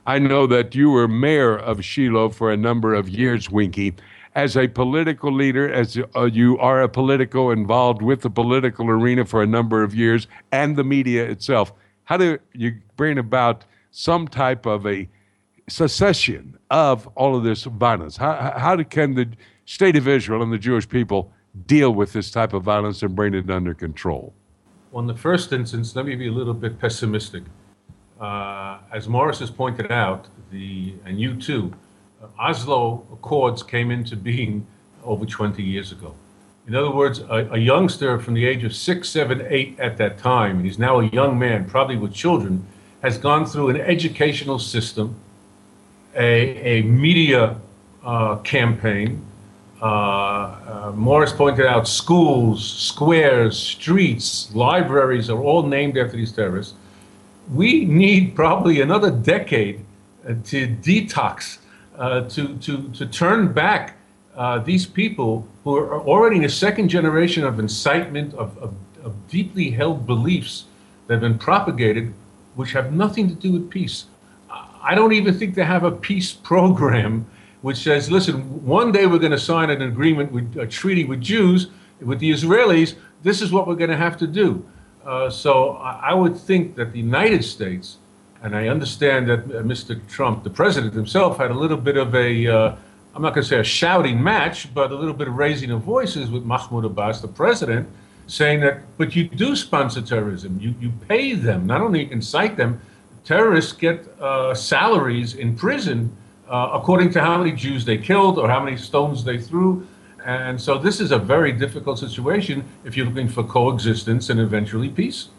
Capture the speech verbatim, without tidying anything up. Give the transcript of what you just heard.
I know that you were mayor of Shiloh for a number of years, Winky. As a political leader, as uh, you are a political involved with the political arena for a number of years and the media itself, how do you bring about some type of a cessation of all of this violence? How, how can the state of Israel and the Jewish people deal with this type of violence and bring it under control? Well, in the first instance, let me be a little bit pessimistic. Uh, as Morris has pointed out, the and you too, uh, Oslo Accords came into being over twenty years ago. In other words, a, a youngster from the age of six, seven, eight at that time, and he's now a young man, probably with children, has gone through an educational system, a, a media uh, campaign. Uh, uh, Morris pointed out schools, squares, streets, libraries are all named after these terrorists. We need probably another decade uh, to detox, uh, to, to, to turn back uh, these people who are already in a second generation of incitement, of, of, of deeply held beliefs that have been propagated, which have nothing to do with peace. I don't even think they have a peace program which says, listen, one day we're going to sign an agreement, with a treaty with Jews, with the Israelis. This is what we're going to have to do. Uh, so I, I would think that the United States, and I understand that uh, Mister Trump, the president himself, had a little bit of a, uh, I'm not going to say a shouting match, but a little bit of raising of voices with Mahmoud Abbas, the president, saying that, but you do sponsor terrorism. You, you pay them, not only incite them, terrorists get uh, salaries in prison uh, according to how many Jews they killed or how many stones they threw. And so this is a very difficult situation if you're looking for coexistence and eventually peace.